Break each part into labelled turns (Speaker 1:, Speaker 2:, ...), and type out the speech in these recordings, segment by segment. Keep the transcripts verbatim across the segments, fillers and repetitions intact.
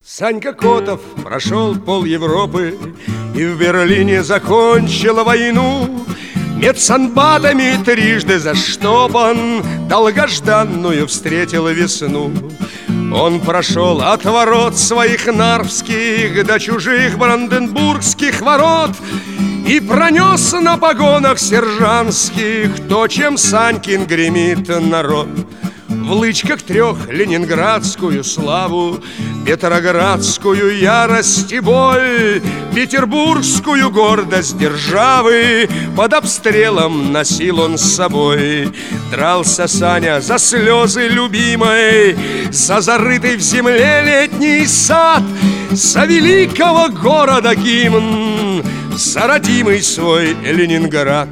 Speaker 1: Санька Котов прошел пол Европы и в Берлине закончил войну. Медсанбатами трижды заштопан, долгожданную встретил весну. Он прошел от ворот своих нарвских до чужих бранденбургских ворот и пронес на погонах сержантских то, чем Санькин гремит народ. В лычках трех ленинградскую славу, петроградскую ярость и боль, петербургскую гордость державы под обстрелом носил он с собой. Дрался Саня за слезы любимой, за зарытый в земле летний сад, за великого города гимн, за родимый свой Ленинград.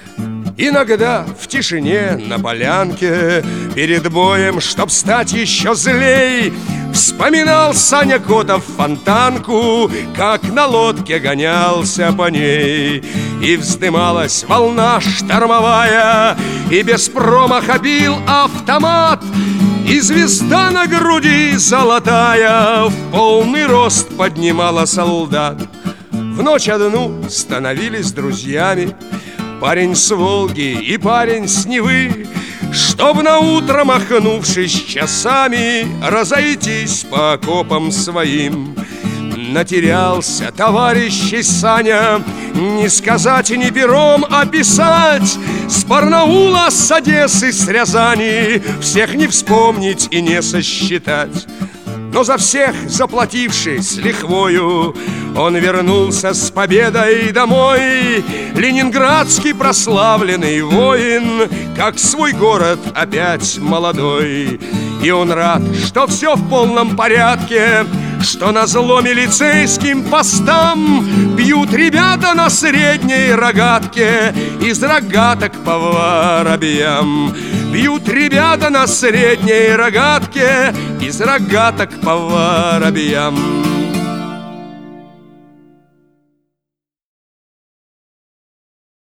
Speaker 1: Иногда в тишине на полянке перед боем, чтоб стать еще злей, вспоминал Саня Котов Фонтанку, как на лодке гонялся по ней. И вздымалась волна штормовая, и без промаха бил автомат, и звезда на груди золотая в полный рост поднимала солдат. В ночь одну становились друзьями парень с Волги и парень с Невы, чтоб на утро, махнувшись часами, разойтись по окопам своим. Натерялся товарищ Саня, не сказать ни пером описать, с Барнаула, с Одессы, с Рязани, всех не вспомнить и не сосчитать. Но за всех заплативший с лихвою, он вернулся с победой домой. Ленинградский прославленный воин, как свой город опять молодой. И он рад, что все в полном порядке, что назло милицейским постам бьют ребята на средней рогатке из рогаток по воробьям. Бьют ребята на средней рогатке из рогаток по воробьям.